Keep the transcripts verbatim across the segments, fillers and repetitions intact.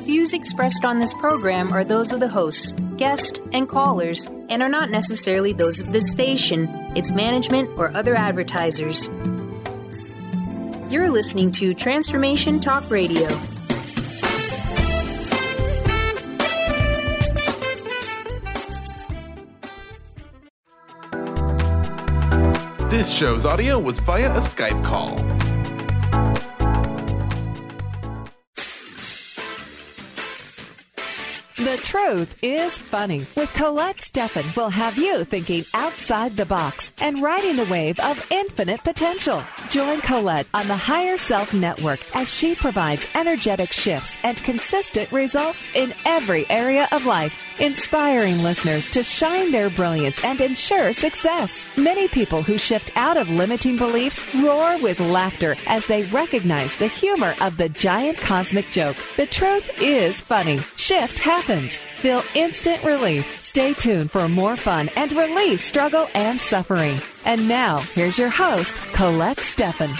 Views expressed on this program are those of the hosts, guests, and callers, and are not necessarily those of this station, its management, or other advertisers. You're listening to Transformation Talk Radio. This show's audio was via a Skype call. The Truth is Funny with Colette Steffen will have you thinking outside the box and riding the wave of infinite potential. Join Colette on the Higher Self Network as she provides energetic shifts and consistent results in every area of life, inspiring listeners to shine their brilliance and ensure success. Many people who shift out of limiting beliefs roar with laughter as they recognize the humor of the giant cosmic joke. The truth is funny. Shift happens. Feel instant relief. Stay tuned for more fun and release struggle and suffering. And now, here's your host, Colette Steffen.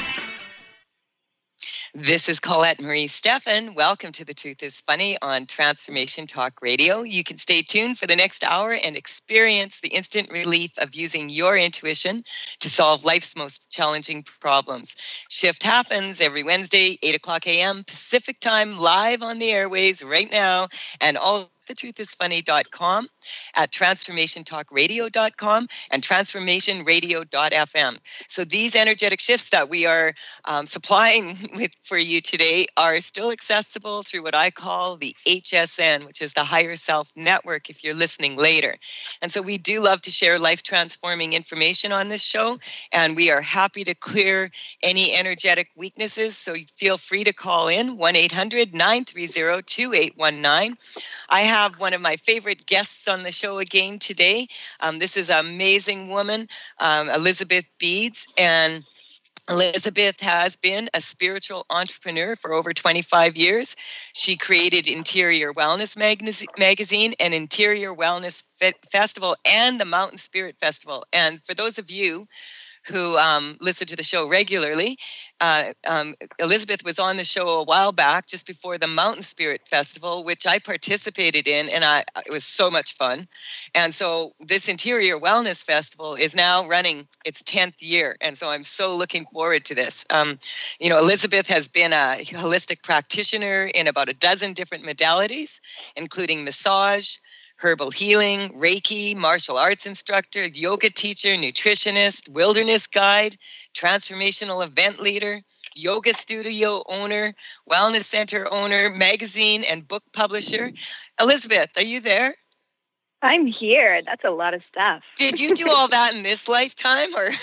This is Colette Marie Steffen. Welcome to The Truth is Funny on Transformation Talk Radio. You can stay tuned for the next hour and experience the instant relief of using your intuition to solve life's most challenging problems. Shift happens every Wednesday, eight o'clock a.m. Pacific time, live on the airways right now, and all the truth is funny dot com, at transformation talk radio dot com, and transformation radio dot f m. So these energetic shifts that we are um, supplying with for you today are still accessible through what I call the H S N, which is the Higher Self Network, if you're listening later. And so we do love to share life-transforming information on this show, and we are happy to clear any energetic weaknesses, so feel free to call in, one eight hundred nine three zero two eight one nine. I have one of my favorite guests on the show again today. Um, this is an amazing woman, um, Elizabeth Beads, and Elizabeth has been a spiritual entrepreneur for over twenty-five years. She created Interior Wellness Magazine and Interior Wellness Fe- Festival and the Mountain Spirit Festival. And for those of you who um, listen to the show regularly, uh, um, Elizabeth was on the show a while back, just before the Mountain Spirit Festival, which I participated in, and I, it was so much fun. And so this Interior Wellness Festival is now running its tenth year, and so I'm so looking forward to this. Um, you know, Elizabeth has been a holistic practitioner in about a dozen different modalities, including massage, herbal healing, Reiki, martial arts instructor, yoga teacher, nutritionist, wilderness guide, transformational event leader, yoga studio owner, wellness center owner, magazine and book publisher. Elizabeth, are you there? I'm here. That's a lot of stuff. Did you do all that in this lifetime, or?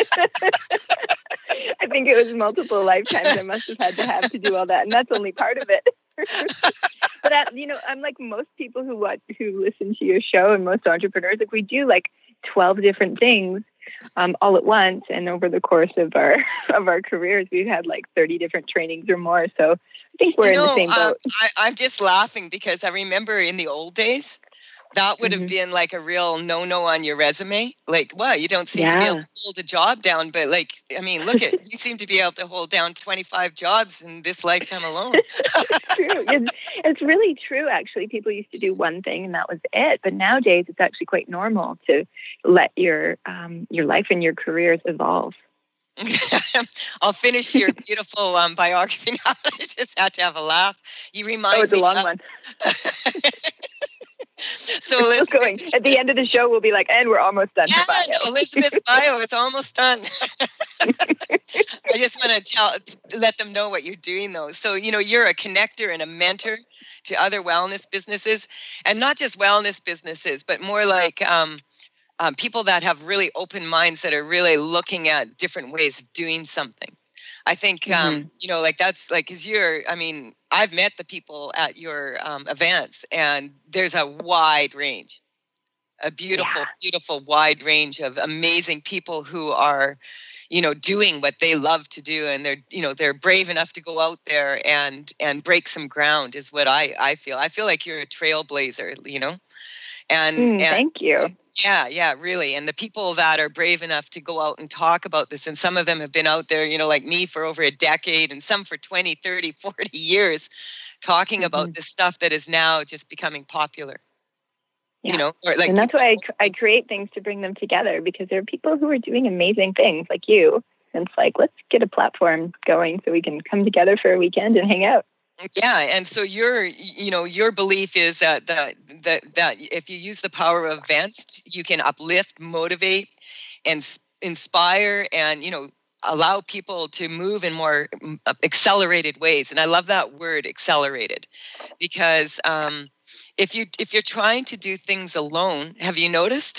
I think it was multiple lifetimes. I must have had to have to do all that, and that's only part of it. But I, you know, I'm like most people who watch, who listen to your show, and most entrepreneurs. Like we do like twelve different things um, all at once, and over the course of our of our careers, we've had like thirty different trainings or more. So I think we're you know, in the same boat. Um, I, I'm just laughing because I remember in the old days, that would have mm-hmm. been like a real no-no on your resume. Like, well, you don't seem yeah. to be able to hold a job down. But like, I mean, look at, you seem to be able to hold down twenty-five jobs in this lifetime alone. It's true. It's, it's really true, actually. People used to do one thing and that was it. But nowadays, it's actually quite normal to let your um, your life and your careers evolve. I'll finish your beautiful um, biography now. I just had to have a laugh. You remind me. Oh, it's a long of- one. So Elizabeth, going. At the end of the show, we'll be like, and we're almost done. Yeah, Elizabeth's bio is almost done. I just want to tell, let them know what you're doing, though. So, you know, you're a connector and a mentor to other wellness businesses, and not just wellness businesses, but more like um, um, people that have really open minds that are really looking at different ways of doing something. I think, mm-hmm. um, you know, like that's like, cause you're, I mean, I've met the people at your um, events, and there's a wide range, a beautiful, yeah. beautiful wide range of amazing people who are, you know, doing what they love to do. And they're, you know, they're brave enough to go out there and, and break some ground is what I, I feel. I feel like you're a trailblazer, you know, and, mm, and thank you. Yeah, yeah, really. And the people that are brave enough to go out and talk about this, and some of them have been out there, you know, like me for over a decade, and some for twenty, thirty, forty years, talking Mm-hmm. about this stuff that is now just becoming popular. Yeah. You know, or like, and that's why I, I create things to bring them together, because there are people who are doing amazing things like you. And it's like, let's get a platform going so we can come together for a weekend and hang out. Yeah, and so your, you know, your belief is that that that that if you use the power of events, you can uplift, motivate, and s- inspire, and you know, allow people to move in more accelerated ways. And I love that word, accelerated, because um, if you if you're trying to do things alone, have you noticed?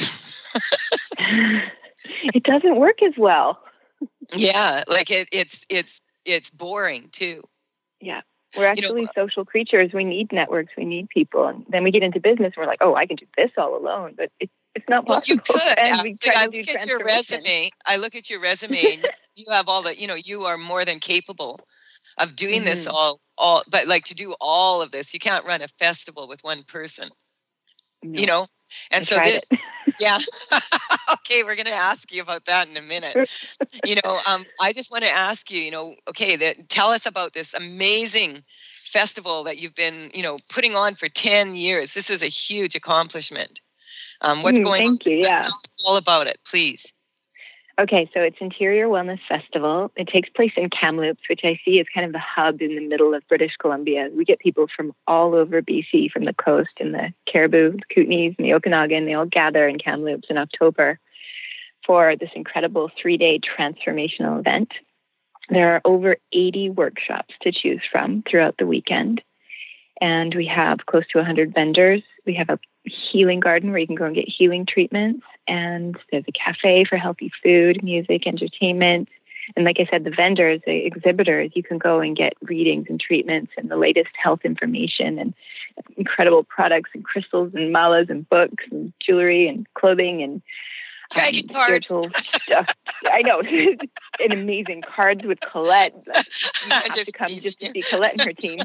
It doesn't work as well. Yeah, like it, it's it's it's boring too. Yeah. We're actually you know, social creatures. We need networks. We need people. And then we get into business and we're like, oh, I can do this all alone. But it, it's not well, possible. you could. And Actually, we try I to do look at your transformation. resume. I look at your resume and you have all the, you know, you are more than capable of doing Mm-hmm. this all, all, but like to do all of this, you can't run a festival with one person, No. you know? And I so tried this, it. yeah. Okay. We're going to ask you about that in a minute. You know, um, I just want to ask you, you know, okay, that, tell us about this amazing festival that you've been, you know, putting on for ten years. This is a huge accomplishment. Um, what's Mm, going thank on? you, yeah. Tell us all about it, please. Okay, so it's Interior Wellness Festival. It takes place in Kamloops, which I see is kind of the hub in the middle of British Columbia. We get people from all over B C, from the coast and the Caribou, the Kootenays, and the Okanagan. They all gather in Kamloops in October for this incredible three-day transformational event. There are over eighty workshops to choose from throughout the weekend. And we have close to one hundred vendors. We have a healing garden where you can go and get healing treatments. And there's a cafe for healthy food, music, entertainment. And like I said, the vendors, the exhibitors, you can go and get readings and treatments and the latest health information and incredible products and crystals and malas and books and jewelry and clothing and Dragon um, cards. spiritual stuff. I know. And amazing cards with Colette. You have Just to come teasing just to you. see Colette and her team.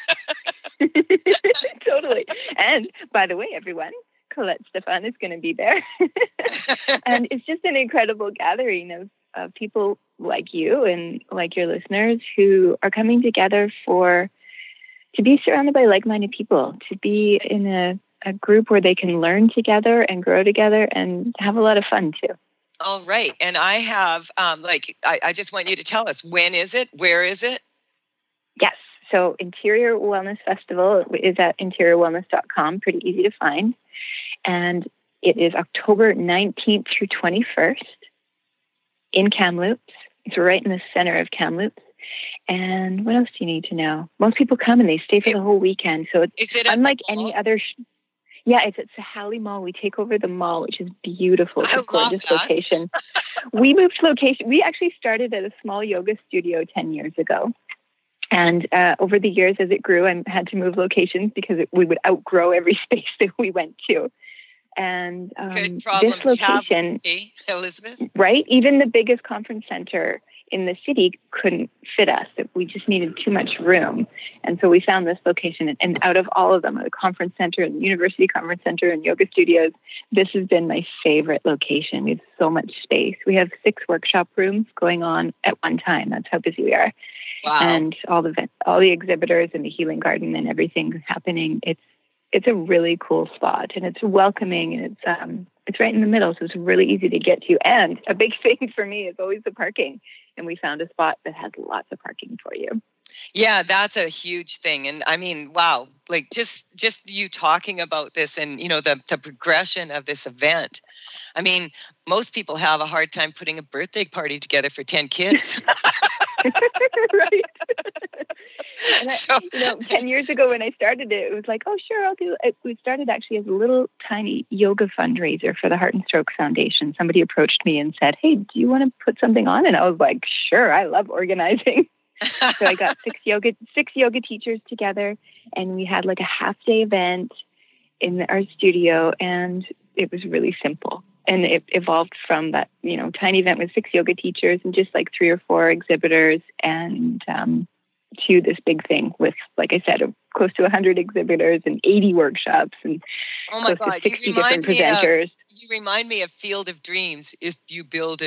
Totally. And by the way, everyone, Colette Stefan is going to be there. And it's just an incredible gathering of, of people like you and like your listeners who are coming together for to be surrounded by like-minded people, to be in a, a group where they can learn together and grow together and have a lot of fun too. All right. And I have, um, like, I, I just want you to tell us, when is it? Where is it? Yes. So Interior Wellness Festival is at interior wellness dot com. Pretty easy to find. And it is October nineteenth through twenty-first in Kamloops. It's right in the center of Kamloops. And what else do you need to know? Most people come and they stay for the whole weekend. So it's Is it at unlike the mall? any other... Sh- yeah, it's at Sahali Mall. We take over the mall, which is beautiful. It's I a gorgeous love that. location. We moved location. We actually started at a small yoga studio ten years ago. And uh, over the years, as it grew, I had to move locations because it, we would outgrow every space that we went to. And um, Good problem this to have, location, okay, Elizabeth. right? Even the biggest conference center in the city couldn't fit us. We just needed too much room. And so we found this location. And out of all of them, the conference center and the university conference center and yoga studios, this has been my favorite location. We have so much space. We have six workshop rooms going on at one time. That's how busy we are. Wow. And all the all the exhibitors and the healing garden and everything happening. It's it's a really cool spot, and it's welcoming, and it's um it's right in the middle, so it's really easy to get to. And a big thing for me is always the parking, and we found a spot that has lots of parking for you. Yeah, that's a huge thing. And I mean, wow, like just just you talking about this and, you know, the, the progression of this event. I mean, most people have a hard time putting a birthday party together for ten kids. Right. And I, So- you know, ten years ago when I started it, it was like, oh, sure, I'll do it. We started actually as a little tiny yoga fundraiser for the Heart and Stroke Foundation. Somebody approached me and said, hey, do you want to put something on? And I was like, sure, I love organizing. So I got six yoga six yoga teachers together, and we had like a half day event in our studio, and it was really simple. And it evolved from that, you know, tiny event with six yoga teachers and just like three or four exhibitors, and um, to this big thing with, like I said, close to one hundred exhibitors and eighty workshops and Oh my close God, to you sixty remind different me of- presenters. You remind me of Field of Dreams, if you build it,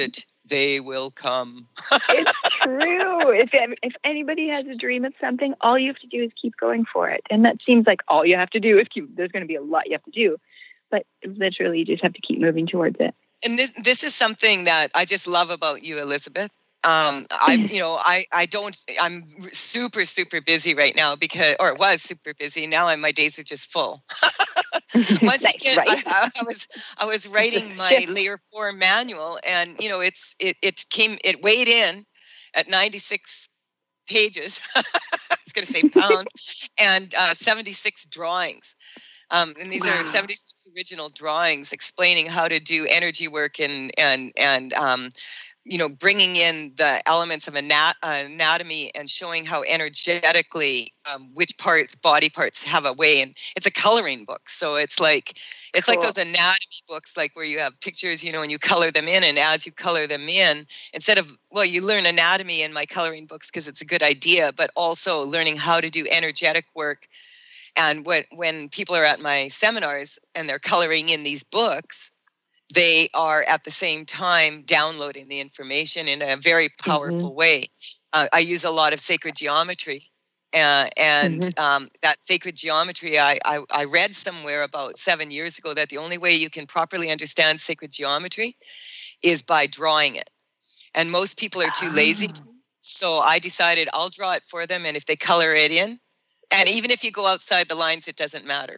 they will come. It's true. If if anybody has a dream of something, all you have to do is keep going for it. And that seems like all you have to do is keep, there's going to be a lot you have to do. But literally, you just have to keep moving towards it. And this this is something that I just love about you, Elizabeth. Um, I, you know, I, I don't, I'm super, super busy right now because, or was super busy. Now I'm, my days are just full. Once again, right. I, I was, I was writing my layer four manual, and, you know, it's, it, it came, it weighed in at ninety-six pages. I was going to say pounds, and uh, seventy-six drawings. Um, and these wow. are seventy-six original drawings explaining how to do energy work and, and, and, um, you know, bringing in the elements of anat- anatomy and showing how energetically um, which parts, body parts have a way. And it's a coloring book. So it's like, it's cool. like those anatomy books, like where you have pictures, you know, and you color them in. And as you color them in, instead of, well, you learn anatomy in my coloring books because it's a good idea, but also learning how to do energetic work. And when, when people are at my seminars and they're coloring in these books, they are at the same time downloading the information in a very powerful mm-hmm. way. Uh, I use a lot of sacred geometry, uh, and mm-hmm. um, that sacred geometry, I, I, I read somewhere about seven years ago that the only way you can properly understand sacred geometry is by drawing it. And most people are too lazy to. So I decided I'll draw it for them, and if they color it in, and even if you go outside the lines, it doesn't matter.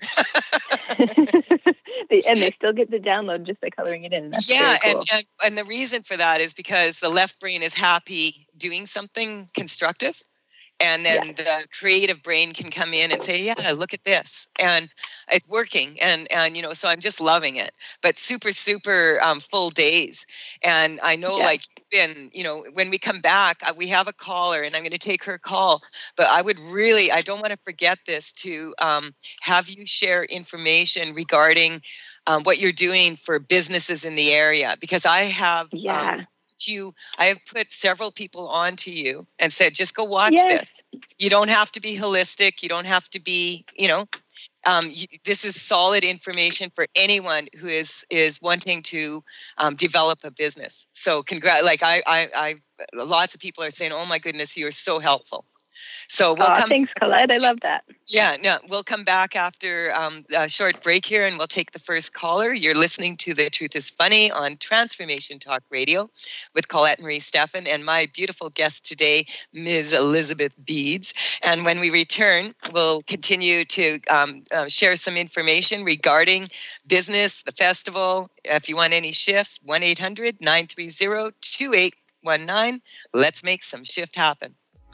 And they still get the download just by coloring it in. That's yeah, cool. and, and and the reason for that is because the left brain is happy doing something constructive, and then yeah. the creative brain can come in and say, "Yeah, look at this," and it's working. And and you know, so I'm just loving it. But super super um, full days, and I know yeah. like been you know when we come back, uh, we have a caller, and I'm going to take her call. But I would really, I don't want to forget this to um, have you share information regarding um, what you're doing for businesses in the area, because I have yeah. Um, you, I have put several people on to you and said, just go watch yes. this. You don't have to be holistic. You don't have to be, you know, um, you, this is solid information for anyone who is is wanting to um, develop a business. So, congrat. Like I, I, I, lots of people are saying, "Oh my goodness, you are so helpful." So we'll oh, come. Thanks, Colette. I love that. Yeah, no, we'll come back after um, a short break here, and we'll take the first caller. You're listening to The Truth is Funny on Transformation Talk Radio with Colette Marie Steffen and my beautiful guest today, Miz Elizabeth Beads. And when we return, we'll continue to um, uh, share some information regarding business, the festival. If you want any shifts, one eight hundred nine three zero two eight one nine. Let's make some shift happen.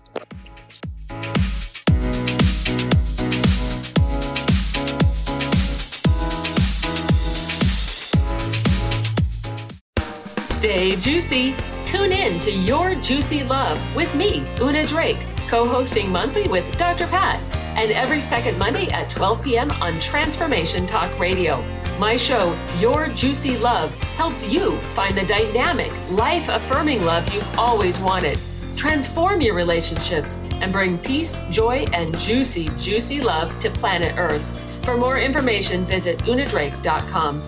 Stay juicy. Tune in to Your Juicy Love with me, Una Drake, co-hosting monthly with Doctor Pat, and every second Monday at twelve p.m. on Transformation Talk Radio. My show, Your Juicy Love, helps you find the dynamic, life-affirming love you've always wanted. Transform your relationships and bring peace, joy, and juicy, juicy love to planet Earth. For more information, visit una drake dot com.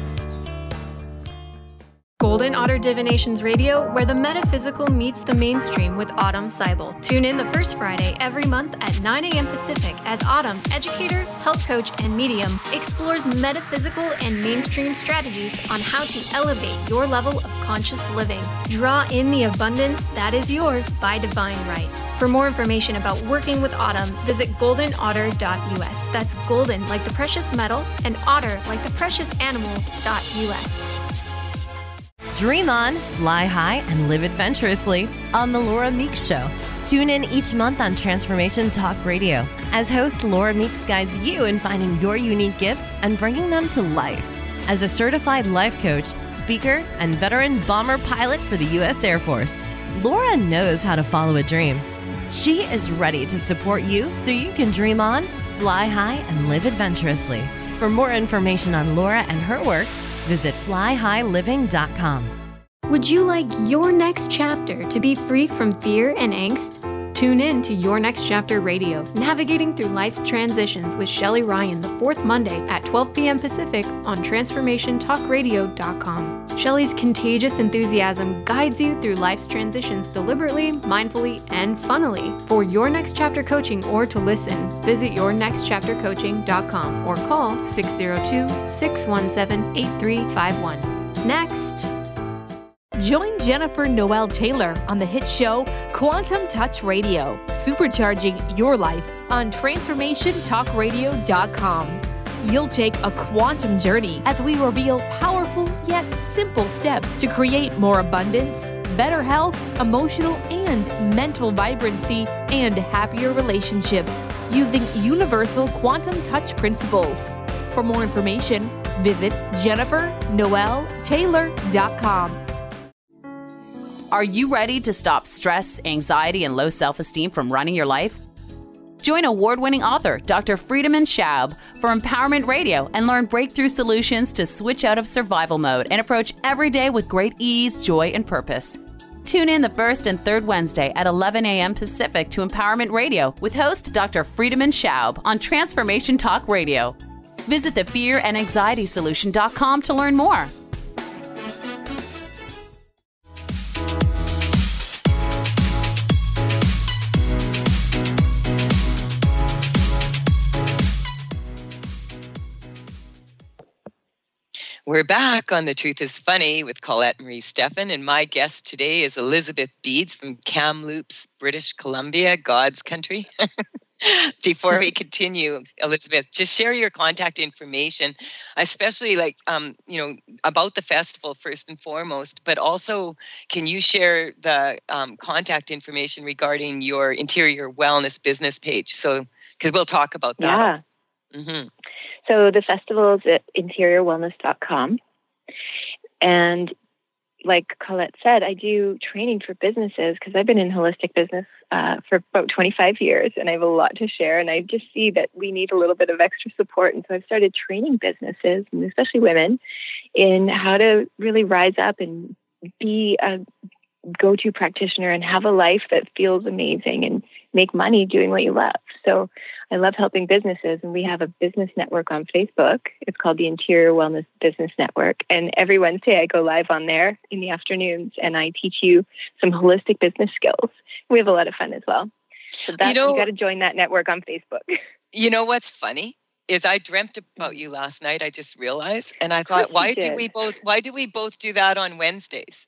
Golden Otter Divinations Radio, where the metaphysical meets the mainstream with Autumn Seibel. Tune in the first Friday every month at nine a.m. Pacific as Autumn, educator, health coach, and medium, explores metaphysical and mainstream strategies on how to elevate your level of conscious living. Draw in the abundance that is yours by divine right. For more information about working with Autumn, visit golden otter dot u s. That's golden like the precious metal and otter like the precious animal dot u s. Dream on, fly high, and live adventurously on The Laura Meeks Show. Tune in each month on Transformation Talk Radio as host Laura Meeks guides you in finding your unique gifts and bringing them to life. As a certified life coach, speaker, and veteran bomber pilot for the U S Air Force, Laura knows how to follow a dream. She is ready to support you so you can dream on, fly high, and live adventurously. For more information on Laura and her work, visit fly high living dot com. Would you like your next chapter to be free from fear and angst? Tune in to Your Next Chapter Radio, navigating through life's transitions with Shelley Ryan the fourth Monday at twelve p.m. Pacific on transformation talk radio dot com. Shelley's contagious enthusiasm guides you through life's transitions deliberately, mindfully, and funnily. For Your Next Chapter coaching or to listen, visit your next chapter coaching dot com or call six oh two, six one seven, eight three five one. Next. Join Jennifer Noel Taylor on the hit show Quantum Touch Radio, supercharging your life on transformation talk radio dot com. You'll take a quantum journey as we reveal powerful yet simple steps to create more abundance, better health, emotional and mental vibrancy, and happier relationships using universal quantum touch principles. For more information, visit jennifer noel taylor dot com. Are you ready to stop stress, anxiety, and low self-esteem from running your life? Join award-winning author Doctor Friedemann Schaub for Empowerment Radio and learn breakthrough solutions to switch out of survival mode and approach every day with great ease, joy, and purpose. Tune in the first and third Wednesday at eleven a.m. Pacific to Empowerment Radio with host Doctor Friedemann Schaub on Transformation Talk Radio. Visit the fear and anxiety solution dot com to learn more. We're back on The Truth is Funny with Colette Marie Steffen, and my guest today is Elizabeth Beads from Kamloops, British Columbia, God's country. Before we continue, Elizabeth, just share your contact information, especially like, um, you know, about the festival first and foremost, but also can you share the um, contact information regarding your interior wellness business page? So, because we'll talk about that. Yeah. Mm-hmm. So the festival is at interior wellness dot com. And like Colette said, I do training for businesses because I've been in holistic business uh, for about twenty-five years, and I have a lot to share. And I just see that we need a little bit of extra support. And so I've started training businesses, and especially women, in how to really rise up and be a go-to practitioner and have a life that feels amazing and make money doing what you love. So I love helping businesses, and we have a business network on Facebook. It's called the Interior Wellness Business Network. And every Wednesday I go live on there in the afternoons, and I teach you some holistic business skills. We have a lot of fun as well. So that's, you, know, you got to join that network on Facebook. You know what's funny is I dreamt about you last night. I just realized, and I thought, why do we both? Why do we both do that on Wednesdays?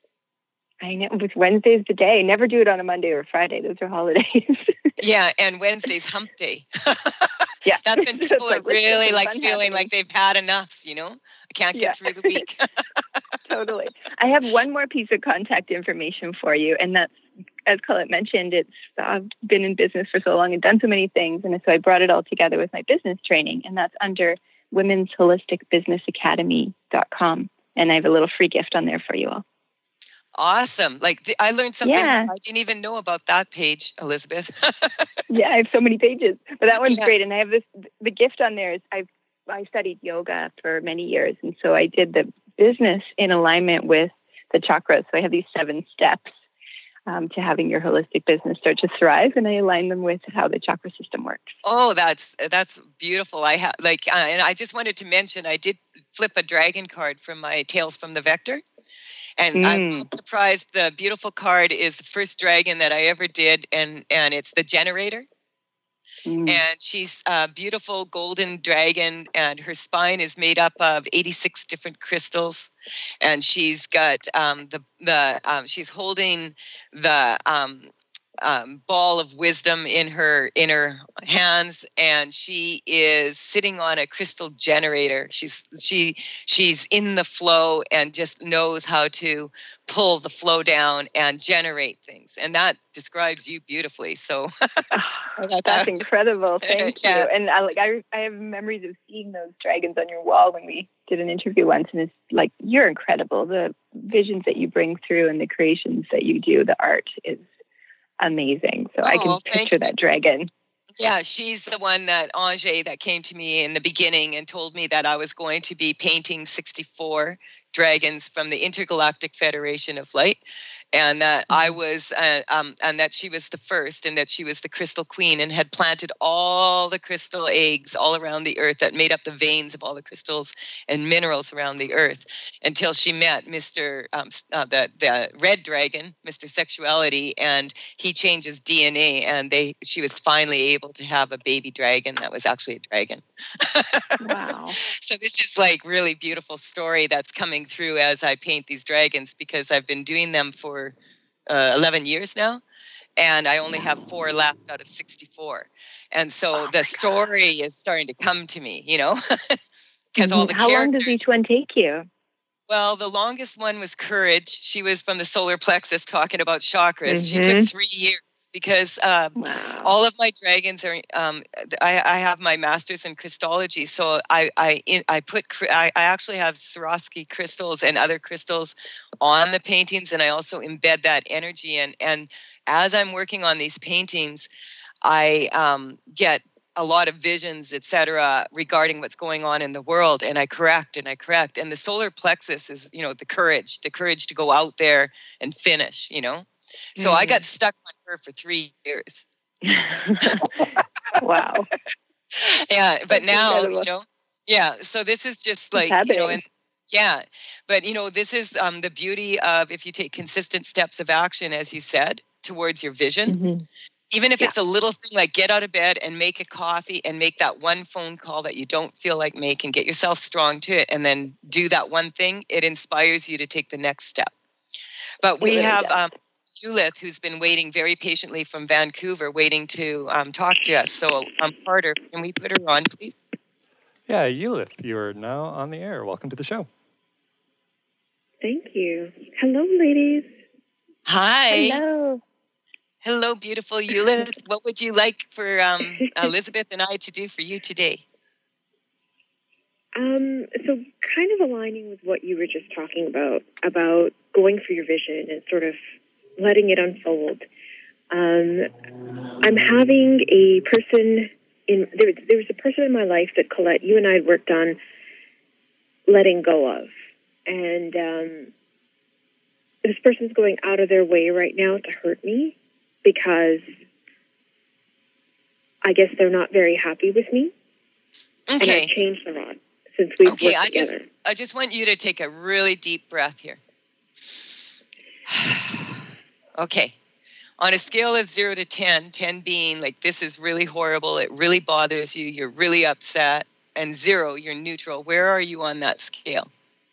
I know, but Wednesday's the day. Never do it on a Monday or Friday. Those are holidays. Yeah, and Wednesday's hump day. Yeah. That's when people like, are really like feeling happening. Like they've had enough, you know? I can't get Yeah. through the week. Totally. I have one more piece of contact information for you, and that's, as Colette mentioned, it's I've been in business for so long and done so many things, and so I brought it all together with my business training, and that's under women's holistic business academy dot com, and I have a little free gift on there for you all. Awesome. Like the, I learned something Yeah. I didn't even know about that page, Elizabeth. Yeah, I have so many pages, but that one's Yeah. great. And I have this, the gift on there is I've, I studied yoga for many years. And so I did the business in alignment with the chakras. So I have these seven steps um, to having your holistic business start to thrive. And I align them with how the chakra system works. Oh, that's that's beautiful. I have like, uh, and I just wanted to mention, I did flip a dragon card from my Tales from the Vector. And Mm. I'm surprised the beautiful card is the first dragon that I ever did, and, and it's the generator. Mm. And she's a beautiful golden dragon, and her spine is made up of eighty-six different crystals. And she's got um, the the um, she's holding the um, um, ball of wisdom in her in her hands, and she is sitting on a crystal generator. She's she she's in the flow and just knows how to pull the flow down and generate things, and that describes you beautifully. So That's incredible. Thank Yeah. you. And I like I I have memories of seeing those dragons on your wall when we did an interview once, and it's like, you're incredible. The visions that you bring through and the creations that you do, the art is amazing. So I can Oh, thank picture you. that dragon. Yeah, she's the one that Ange that came to me in the beginning and told me that I was going to be painting sixty-four dragons from the Intergalactic Federation of Light. and that I was, uh, um, and that she was the first, and that she was the crystal queen, and had planted all the crystal eggs all around the earth that made up the veins of all the crystals and minerals around the earth, until she met Mister Um, uh, the the red dragon, Mister Sexuality, and he changes D N A, and they she was finally able to have a baby dragon that was actually a dragon. Wow! So this is like really beautiful story that's coming through as I paint these dragons, because I've been doing them for uh, eleven years now, and I only have four left out of sixty-four. And so oh the story God. is starting to come to me, you know, because all the How characters. long does each one take you? Well, the longest one was Courage. She was from the solar plexus talking about chakras. Mm-hmm. She took three years because um, wow. all of my dragons are. Um, I, I have my master's in Christology, so I I I put I, I actually have Swarovski crystals and other crystals on the paintings, and I also embed that energy. And and as I'm working on these paintings, I um, get a lot of visions, et cetera, regarding what's going on in the world. And I correct and I correct. And the solar plexus is, you know, the courage, the courage to go out there and finish, you know? So mm. I got stuck on her for three years. Wow. Yeah. But That's now, incredible. you know, yeah. So this is just like, you know, and yeah, but you know, this is um, the beauty of, if you take consistent steps of action, as you said, towards your vision, mm-hmm. Even if yeah. it's a little thing like get out of bed and make a coffee and make that one phone call that you don't feel like making, get yourself strong to it, and then do that one thing, it inspires you to take the next step. But we really have um, Ulith, who's been waiting very patiently from Vancouver, waiting to um, talk to us. So, um, Carter, can we put her on, please? Yeah, Ulith, you're now on the air. Welcome to the show. Thank you. Hello, ladies. Hi. Hello. Hello, beautiful Ulith. What would you like for um, Elizabeth and I to do for you today? Um, so kind of aligning with what you were just talking about, about going for your vision and sort of letting it unfold. Um, I'm having a person in, there, there was a person in my life that Colette, you and I had worked on letting go of. And um, this person's going out of their way right now to hurt me, because I guess they're not very happy with me. Okay. And I've changed a lot since we've okay, worked I together. Just, I just want you to take a really deep breath here. Okay. On a scale of zero to ten, ten being like this is really horrible, it really bothers you, you're really upset, and zero, you're neutral. Where are you on that scale?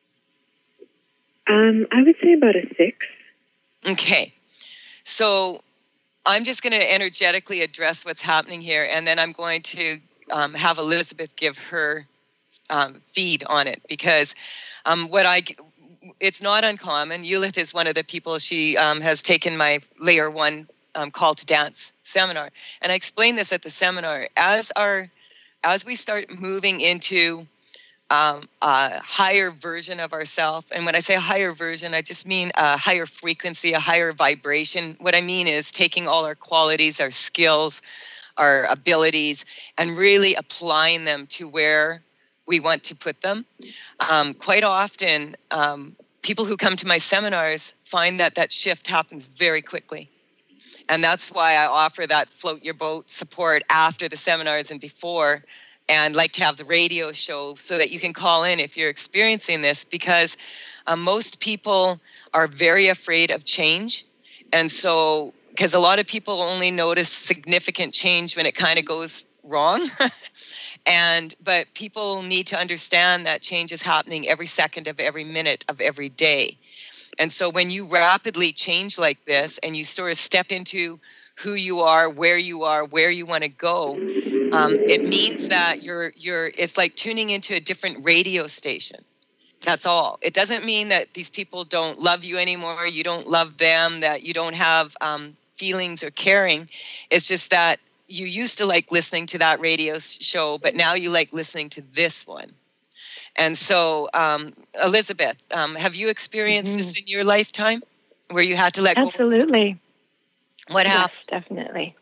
Um, I would say about a six. Okay. So I'm just going to energetically address what's happening here, and then I'm going to um, have Elizabeth give her um, feed on it, because um, what I, it's not uncommon. Ulith is one of the people, she um, has taken my layer one um, call to dance seminar, and I explained this at the seminar. As our, as we start moving into Um, a higher version of ourselves. And when I say a higher version, I just mean a higher frequency, a higher vibration. What I mean is taking all our qualities, our skills, our abilities, and really applying them to where we want to put them. Um, quite often, um, people who come to my seminars find that that shift happens very quickly. And that's why I offer that float your boat support after the seminars and before, and like to have the radio show so that you can call in if you're experiencing this, because um, most people are very afraid of change. And so, because a lot of people only notice significant change when it kind of goes wrong. and, but people need to understand that change is happening every second of every minute of every day. And so when you rapidly change like this and you sort of step into who you are, where you are, where you want to go, um, it means that you're you're. It's like tuning into a different radio station. That's all. It doesn't mean that these people don't love you anymore. You don't love them. That you don't have um, feelings or caring. It's just that you used to like listening to that radio show, but now you like listening to this one. And so, um, Elizabeth, um, have you experienced mm-hmm. this in your lifetime, where you had to let Absolutely. go? Absolutely. What happened? Yes, definitely.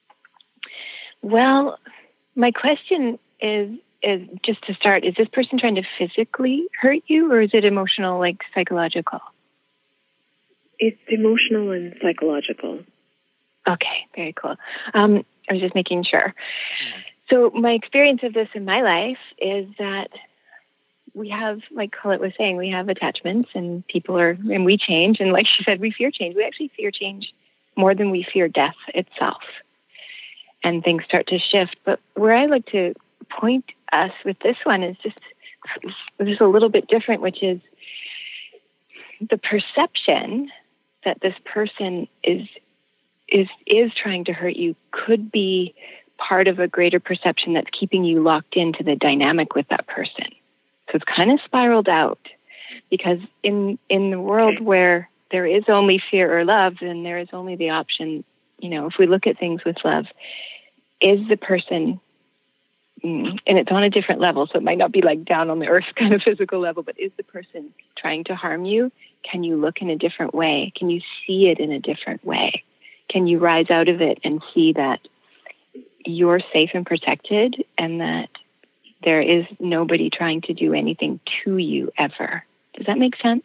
Well, my question is, is just to start, is this person trying to physically hurt you, or is it emotional, like psychological? It's emotional and psychological. Okay, very cool. Um, I was just making sure. So my experience of this in my life is that we have, like Colette was saying, we have attachments and people are, and we change. And like she said, we fear change. We actually fear change more than we fear death itself. And things start to shift. But where I like to point us with this one is just, just a little bit different, which is the perception that this person is is is trying to hurt you could be part of a greater perception that's keeping you locked into the dynamic with that person. So it's kind of spiraled out, because in in the world where there is only fear or love, then there is only the option, you know, if we look at things with love, is the person, and it's on a different level, so it might not be like down on the earth kind of physical level, but is the person trying to harm you? Can you look in a different way? Can you see it in a different way? Can you rise out of it and see that you're safe and protected and that there is nobody trying to do anything to you ever? Does that make sense?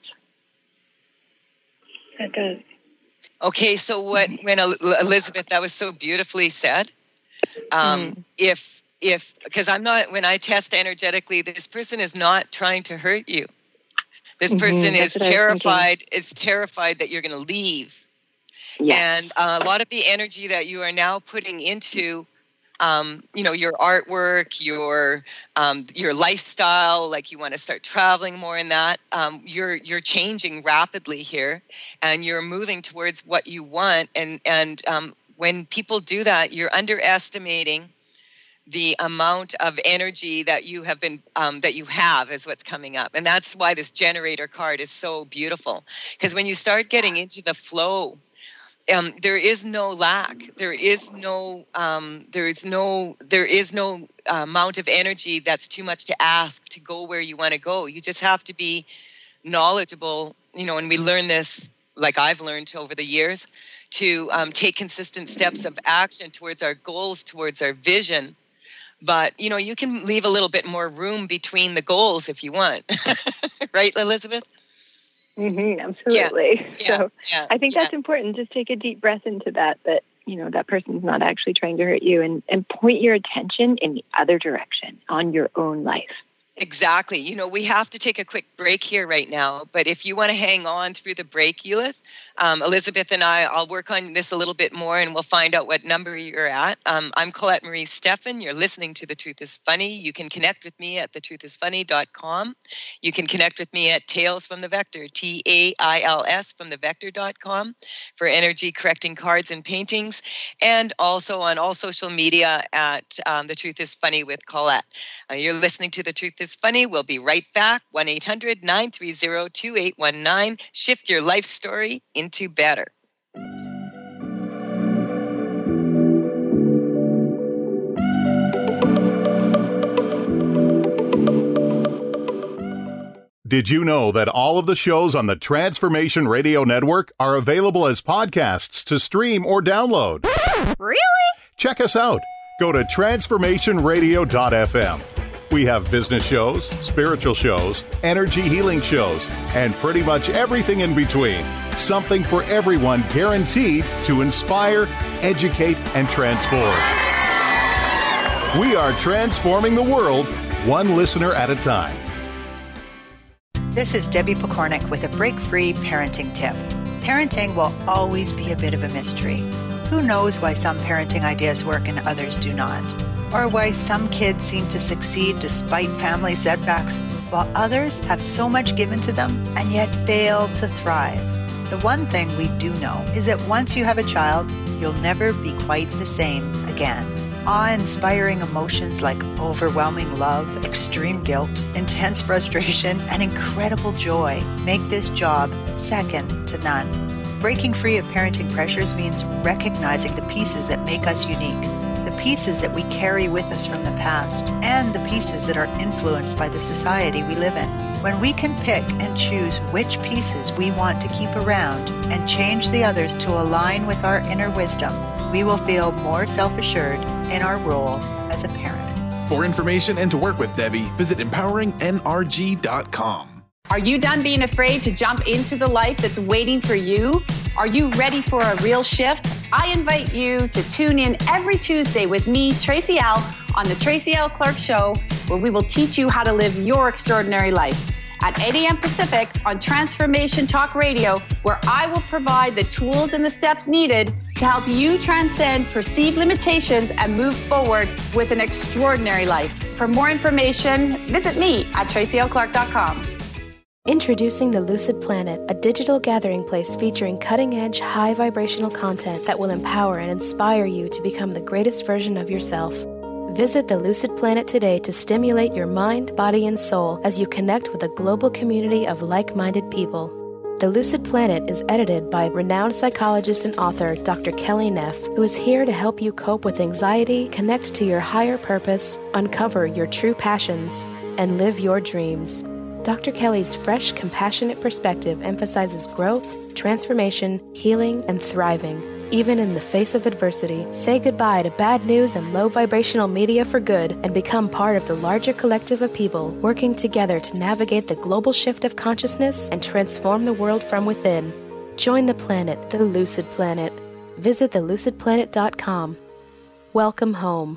That does. Okay, so what, when Elizabeth, that was so beautifully said. Um, mm. If, if, because I'm not, when I test energetically, this person is not trying to hurt you. This person mm-hmm. is terrified, is terrified that you're going to leave. Yes. And uh, a lot of the energy that you are now putting into, um, you know, your artwork, your um, your lifestyle, like you want to start traveling more in that, um, you're you're changing rapidly here, and you're moving towards what you want. And and um, when people do that, you're underestimating the amount of energy that you have been um, that you have is what's coming up. And that's why this generator card is so beautiful, because when you start getting into the flow, um, there is no lack. There is no um, there is no there is no uh, amount of energy that's too much to ask to go where you want to go. You just have to be knowledgeable, you know, and we learn this, like I've learned over the years, to um, take consistent steps of action towards our goals, towards our vision. But, you know, you can leave a little bit more room between the goals if you want. Right, Elizabeth? Mm-hmm, absolutely. Yeah, yeah, so yeah, I think yeah. that's important. Just take a deep breath into that, that, you know, that person's not actually trying to hurt you, and, and point your attention in the other direction on your own life. Exactly. You know, we have to take a quick break here right now, but if you want to hang on through the break, Eulith, um, Elizabeth and I, I'll work on this a little bit more and we'll find out what number you're at. Um, I'm Colette Marie Steffen. You're listening to The Truth is Funny. You can connect with me at the truth is funny dot com. You can connect with me at Tales from the Vector, T A I L S from the vector dot com for energy correcting cards and paintings, and also on all social media at um, The Truth is Funny with Colette. Uh, you're listening to The Truth is Funny. We'll be right back. one eight hundred nine three zero two eight one nine. Shift your life story into better. Did you know that all of the shows on the Transformation Radio Network are available as podcasts to stream or download? Really? Check us out. Go to transformation radio dot f m. We have business shows, spiritual shows, energy healing shows, and pretty much everything in between. Something for everyone, guaranteed to inspire, educate, and transform. We are transforming the world, one listener at a time. This is Debbie Pokornik with a break-free parenting tip. Parenting will always be a bit of a mystery. Who knows why some parenting ideas work and others do not? Or why some kids seem to succeed despite family setbacks, while others have so much given to them and yet fail to thrive. The one thing we do know is that once you have a child, you'll never be quite the same again. Awe-inspiring emotions like overwhelming love, extreme guilt, intense frustration, and incredible joy make this job second to none. Breaking free of parenting pressures means recognizing the pieces that make us unique, the pieces that we carry with us from the past, and the pieces that are influenced by the society we live in. When we can pick and choose which pieces we want to keep around and change the others to align with our inner wisdom, we will feel more self-assured in our role as a parent. For information and to work with Debbie, visit empowering n r g dot com. Are you done being afraid to jump into the life that's waiting for you? Are you ready for a real shift? I invite you to tune in every Tuesday with me, Tracy L, on the Tracy L Clark Show, where we will teach you how to live your extraordinary life. At eight a.m. Pacific on Transformation Talk Radio, where I will provide the tools and the steps needed to help you transcend perceived limitations and move forward with an extraordinary life. For more information, visit me at tracy l clark dot com. Introducing the Lucid Planet, a digital gathering place featuring cutting-edge, high-vibrational content that will empower and inspire you to become the greatest version of yourself. Visit the Lucid Planet today to stimulate your mind, body, and soul as you connect with a global community of like-minded people. The Lucid Planet is edited by renowned psychologist and author Doctor Kelly Neff, who is here to help you cope with anxiety, connect to your higher purpose, uncover your true passions, and live your dreams. Doctor Kelly's fresh, compassionate perspective emphasizes growth, transformation, healing, and thriving, even in the face of adversity. Say goodbye to bad news and low vibrational media for good and become part of the larger collective of people working together to navigate the global shift of consciousness and transform the world from within. Join the planet, the Lucid Planet. Visit the lucid planet dot com. Welcome home.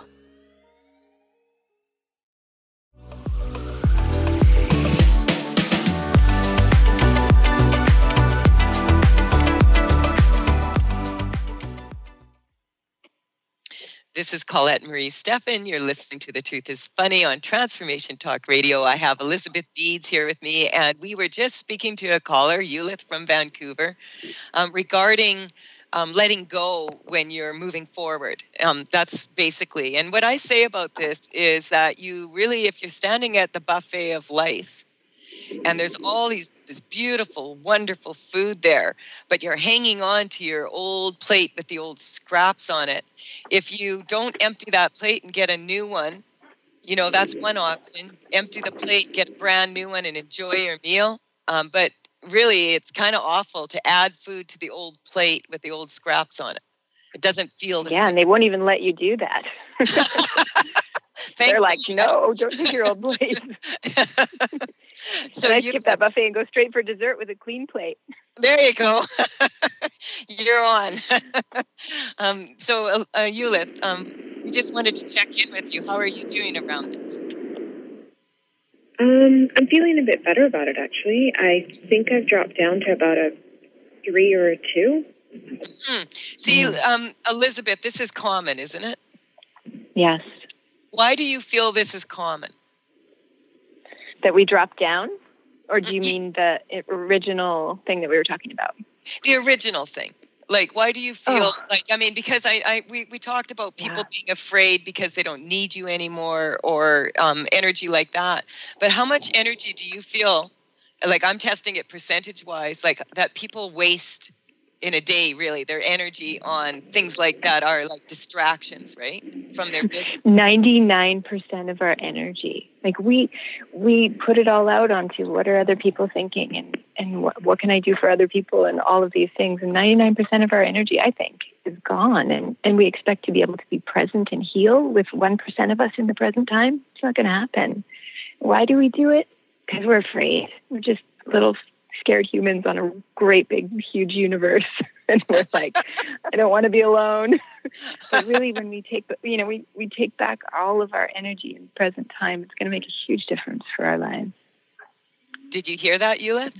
This is Colette Marie Steffen. You're listening to The Truth is Funny on Transformation Talk Radio. I have Elizabeth Beads here with me, and we were just speaking to a caller, Eulith from Vancouver, um, regarding um, letting go when you're moving forward. Um, that's basically, and what I say about this is that you really, if you're standing at the buffet of life, and there's all these this beautiful, wonderful food there, but you're hanging on to your old plate with the old scraps on it. If you don't empty that plate and get a new one, you know, that's one option. Empty the plate, get a brand new one, and enjoy your meal. Um, but really, it's kind of awful to add food to the old plate with the old scraps on it. It doesn't feel the yeah, same. And they won't even let you do that. They're like, no, don't take your old plate. So I skip that buffet and go straight for dessert with a clean plate. There you go. You're on. um, so, uh, uh, Eulith, um, we just wanted to check in with you. How are you doing around this? Um, I'm feeling a bit better about it, actually. I think I've dropped down to about a three or a two. Mm-hmm. See, um, Elizabeth, this is common, isn't it? Yes. Why do you feel this is common? That we drop down? Or do you mean the original thing that we were talking about? The original thing. Like, why do you feel oh. like, I mean, because I, I we, we talked about people yeah. being afraid because they don't need you anymore, or um, energy like that. But how much energy do you feel, like I'm testing it percentage wise, like that people waste in a day, really, their energy on things like that are like distractions, right? From their business. ninety-nine percent of our energy. Like we we put it all out onto what are other people thinking, and, and what, what can I do for other people, and all of these things. And ninety-nine percent of our energy, I think, is gone. And, and we expect to be able to be present and heal with one percent of us in the present time. It's not going to happen. Why do we do it? Because we're afraid. We're just little scared humans on a great big huge universe, and we're like, I don't want to be alone. But really, when we take you know we we take back all of our energy in the present time, it's going to make a huge difference for our lives. Did you hear that, Eulith?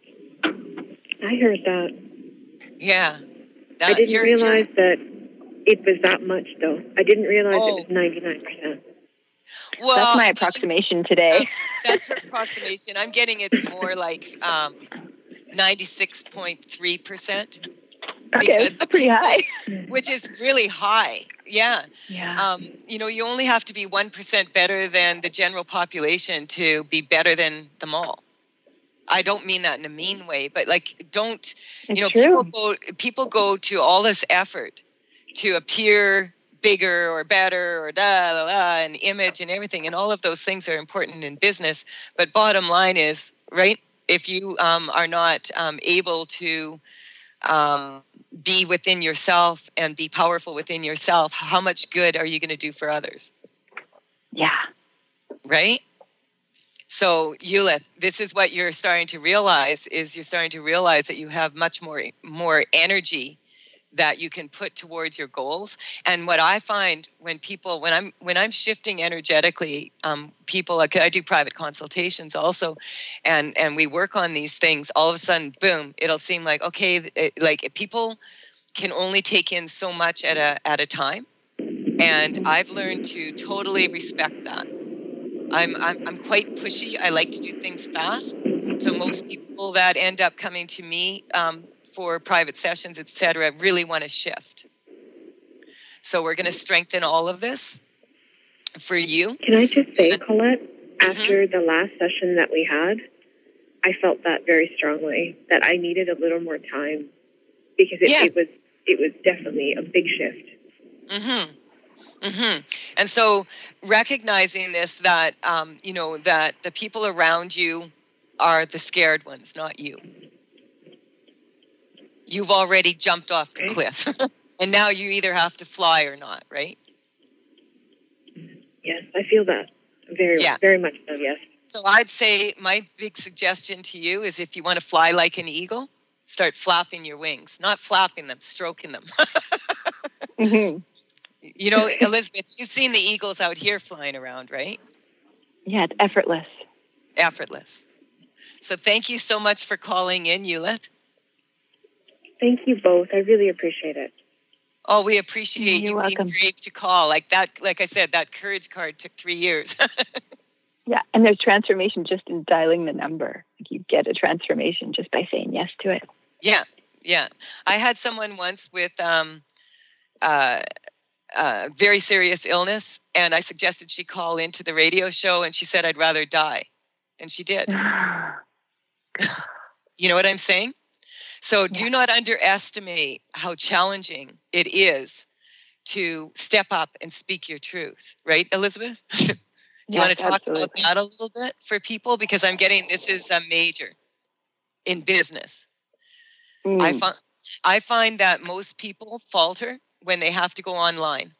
I heard that. Yeah, that, I didn't you're, realize you're... that it was that much, though. I didn't realize oh. it was ninety-nine percent. Well, that's my approximation today. That's her approximation. I'm getting it's more like um, ninety-six point three percent. Okay, that's pretty high. Which is really high. Yeah. Yeah. Um, you know, you only have to be one percent better than the general population to be better than them all. I don't mean that in a mean way, but like, don't, it's you know, true. people go, people go to all this effort to appear bigger or better or da da da, and image and everything, and all of those things are important in business. But bottom line is, right, if you um, are not um, able to um, be within yourself and be powerful within yourself, how much good are you going to do for others? Yeah. Right? So, Eulith, this is what you're starting to realize is you're starting to realize that you have much more more energy that you can put towards your goals. And what I find when people, when I'm when I'm shifting energetically, um, people, like I do private consultations also, and and we work on these things. All of a sudden, boom! It'll seem like okay, it, like people can only take in so much at a at a time, and I've learned to totally respect that. I'm I'm I'm quite pushy. I like to do things fast. So most people that end up coming to me um, for private sessions, et cetera, really want to shift. So we're going to strengthen all of this for you. Can I just say, Colette, after mm-hmm. the last session that we had, I felt that very strongly, that I needed a little more time because it, yes. it was it was definitely a big shift. Mm-hmm. Mm-hmm. And so recognizing this, that, um, you know, that the people around you are the scared ones, not you. You've already jumped off the cliff and now you either have to fly or not, right? Yes, I feel that very, yeah. very much so, yes. So I'd say my big suggestion to you is if you want to fly like an eagle, start flapping your wings, not flapping them, stroking them. mm-hmm. You know, Elizabeth, you've seen the eagles out here flying around, right? Yeah, it's effortless. Effortless. So thank you so much for calling in, Eulith. Thank you both. I really appreciate it. Oh, we appreciate You're you welcome. being brave to call. Like that, like I said, that courage card took three years. Yeah, and there's transformation just in dialing the number. Like you get a transformation just by saying yes to it. Yeah, yeah. I had someone once with um, uh, uh, very serious illness, and I suggested she call into the radio show, and she said, I'd rather die. And she did. You know what I'm saying? So yeah. Do not underestimate how challenging it is to step up and speak your truth. Right, Elizabeth? Do you yes, want to talk absolutely. about that a little bit for people? Because I'm getting, this is a major in business. Mm. I, fi- I find that most people falter when they have to go online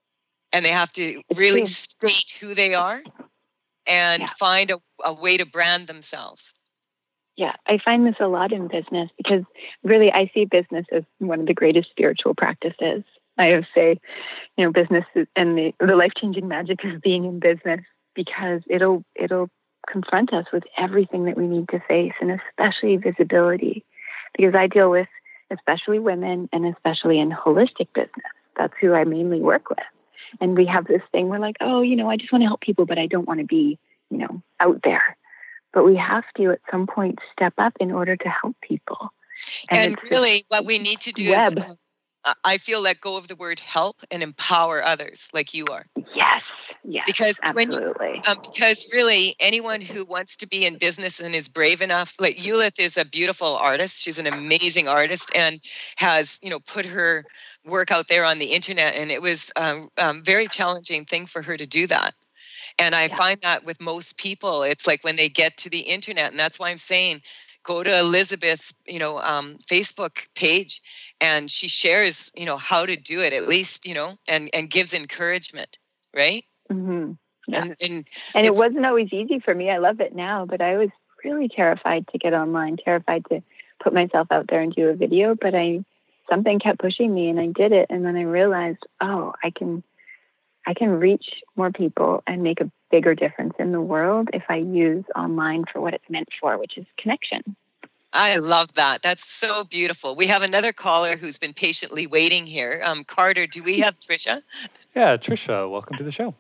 and they have to really state who they are and yeah. find a, a way to brand themselves. Yeah, I find this a lot in business because really I see business as one of the greatest spiritual practices. I would say, you know, business is, and the, the life-changing magic of being in business, because it'll it'll confront us with everything that we need to face, and especially visibility. Because I deal with especially women and especially in holistic business. That's who I mainly work with. And we have this thing, we're like, oh, you know, I just want to help people, but I don't want to be, you know, out there. But we have to, at some point, step up in order to help people. And, and really, what we need to do web. is, uh, I feel, let go of the word help and empower others like you are. Yes, yes, because absolutely. When you, um, because really, anyone who wants to be in business and is brave enough, like Eulith is a beautiful artist. She's an amazing artist and has, you know, put her work out there on the internet. And it was a um, um, very challenging thing for her to do that. And I yeah. find that with most people, it's like when they get to the internet, and that's why I'm saying, go to Elizabeth's, you know, um, Facebook page, and she shares, you know, how to do it at least, you know, and, and gives encouragement, right? Mm-hmm. Yeah. And and, and it wasn't always easy for me. I love it now, but I was really terrified to get online, terrified to put myself out there and do a video. But I something kept pushing me, and I did it, and then I realized, oh, I can. I can reach more people and make a bigger difference in the world if I use online for what it's meant for, which is connection. I love that. That's so beautiful. We have another caller who's been patiently waiting here. Um, Carter, do we have Trisha? Yeah, Trisha, welcome to the show.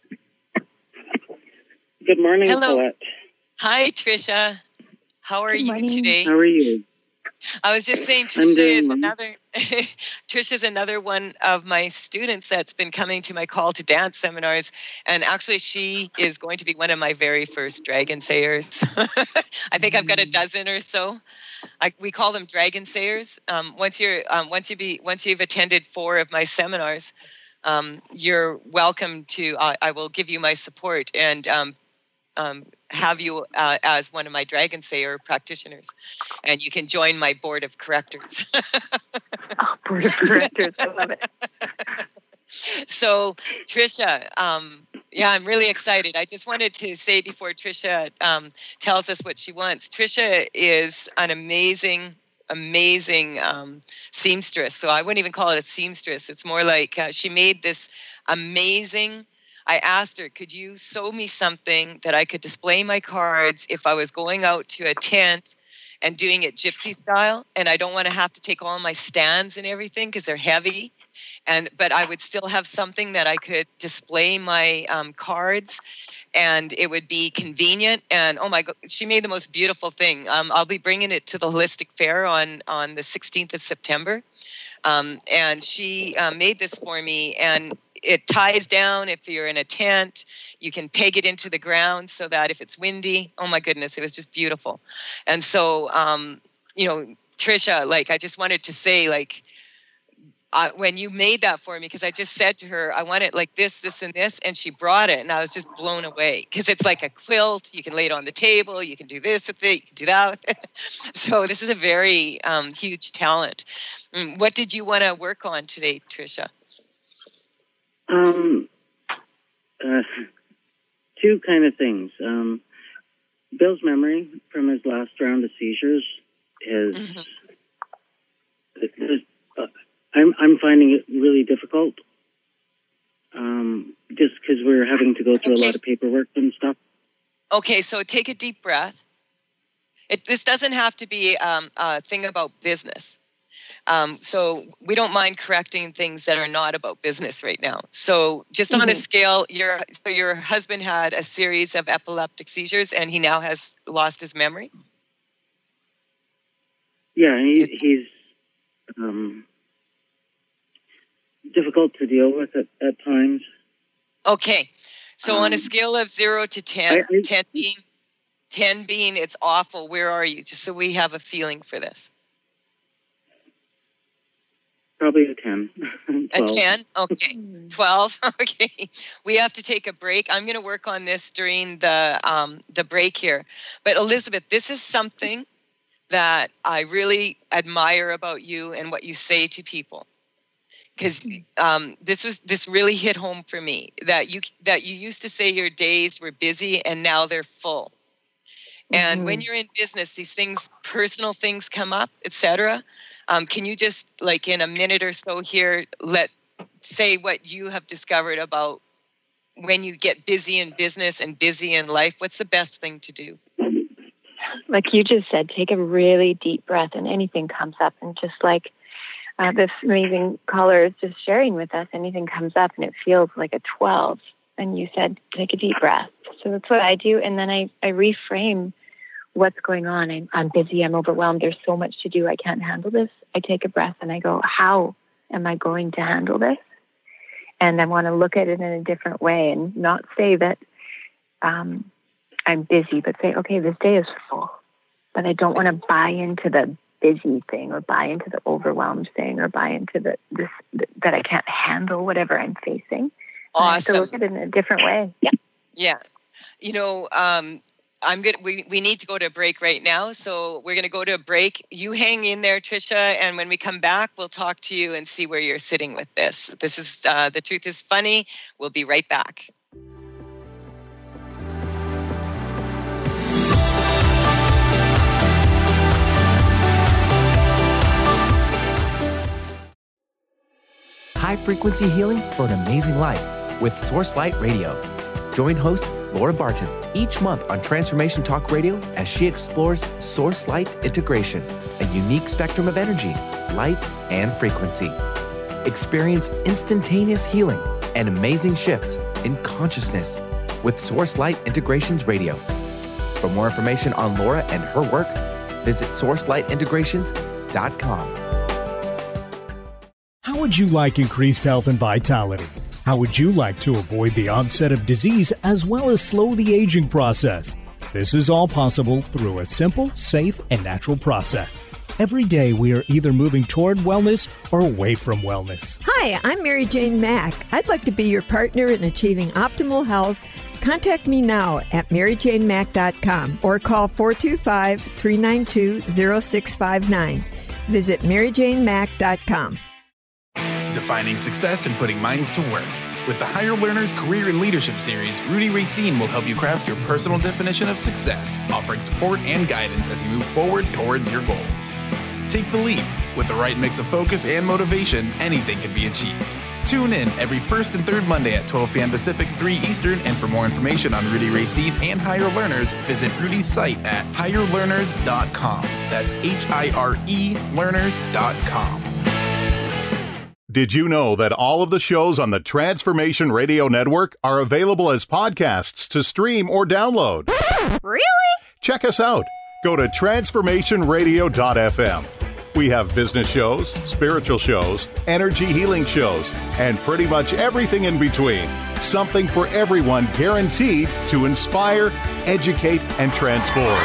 Good morning, Hello. Colette. Hi, Trisha. How are you today? How are you? I was just saying, Trisha is another. Trisha's another one of my students that's been coming to my Call to Dance seminars, and actually, she is going to be one of my very first Dragon Sayers. I think I've got a dozen or so. I, we call them Dragon Sayers. Um, once you're, um, once you be, once you've attended four of my seminars, um, you're welcome to. Uh, I will give you my support and. Um, Um, have you uh, as one of my Dragon Sayer practitioners, and you can join my board of correctors. Oh, board of correctors, I love it. So, Trisha, um, Yeah, I'm really excited. I just wanted to say before Tricia um, tells us what she wants, Tricia is an amazing, amazing um, seamstress. So I wouldn't even call it a seamstress. It's more like uh, she made this amazing, I asked her, could you sew me something that I could display my cards if I was going out to a tent and doing it gypsy style? And I don't want to have to take all my stands and everything because they're heavy. And but I would still have something that I could display my um, cards, and it would be convenient. And oh my God, she made the most beautiful thing. Um, I'll be bringing it to the Holistic Fair on on the sixteenth of September, um, and she uh, made this for me. And it ties down if you're in a tent. You can peg it into the ground so that if it's windy, oh my goodness, it was just beautiful. And so, um, you know, Tricia, like I just wanted to say, like. Uh, when you made that for me, because I just said to her, I want it like this, this, and this, and she brought it, and I was just blown away, because it's like a quilt. You can lay it on the table. You can do this with it. You can do that. So this is a very um, huge talent. Mm, what did you want to work on today, Tricia? Um, uh, two kind of things. Um, Bill's memory from his last round of seizures is... Mm-hmm. uh, I'm I'm finding it really difficult, um, just because we're having to go through okay. a lot of paperwork and stuff. Okay, so take a deep breath. It, this doesn't have to be um, a thing about business. Um, so we don't mind correcting things that are not about business right now. So just mm-hmm. on a scale, your so your husband had a series of epileptic seizures, and he now has lost his memory? Yeah, he, he's... Um, difficult to deal with at, at times. Okay. So um, on a scale of zero to ten, I, I, ten being ten being it's awful, where are you? Just so we have a feeling for this. Probably a ten. A ten? Okay. twelve? Okay. We have to take a break. I'm going to work on this during the um, the break here. But Elizabeth, this is something that I really admire about you and what you say to people. Because um, this was this really hit home for me that you that you used to say your days were busy and now they're full. And mm-hmm. when you're in business, these things, personal things come up, et cetera. Um, can you just, like in a minute or so here, let say what you have discovered about when you get busy in business and busy in life? What's the best thing to do? Like you just said, take a really deep breath, and anything comes up, and just like. Uh, this amazing caller is just sharing with us. Anything comes up and it feels like a twelve. And you said, take a deep breath. So that's what I do. And then I, I reframe what's going on. I'm, I'm busy. I'm overwhelmed. There's so much to do. I can't handle this. I take a breath and I go, how am I going to handle this? And I want to look at it in a different way and not say that um, I'm busy, but say, okay, this day is full. But I don't want to buy into the busy thing or buy into the overwhelmed thing or buy into the this that I can't handle whatever I'm facing. Awesome. So look at it in a different way. Yeah. Yeah. You know, um, I'm good. We, we need to go to a break right now. So we're going to go to a break. You hang in there, Tricia. And when we come back, we'll talk to you and see where you're sitting with this. This is uh, The Truth is Funny. We'll be right back. High-frequency healing for an amazing life with Source Light Radio. Join host Laura Barton each month on Transformation Talk Radio as she explores Source Light integration, a unique spectrum of energy, light, and frequency. Experience instantaneous healing and amazing shifts in consciousness with Source Light Integrations Radio. For more information on Laura and her work, visit source light integrations dot com. How would you like increased health and vitality? How would you like to avoid the onset of disease as well as slow the aging process? This is all possible through a simple, safe, and natural process. Every day we are either moving toward wellness or away from wellness. Hi, I'm Mary Jane Mack. I'd like to be your partner in achieving optimal health. Contact me now at mary jane mack dot com or call four two five, three nine two, zero six five nine. Visit mary jane mack dot com. Defining success and putting minds to work. With the Higher Learners Career and Leadership Series, Rudy Racine will help you craft your personal definition of success, offering support and guidance as you move forward towards your goals. Take the leap. With the right mix of focus and motivation, anything can be achieved. Tune in every first and third Monday at twelve p.m. Pacific, three Eastern, and for more information on Rudy Racine and Higher Learners, visit Rudy's site at higher learners dot com. That's H I R E learners dot com. Did you know that all of the shows on the Transformation Radio Network are available as podcasts to stream or download? Really? Check us out. Go to transformation radio dot f m. We have business shows, spiritual shows, energy healing shows, and pretty much everything in between. Something for everyone, guaranteed to inspire, educate, and transform.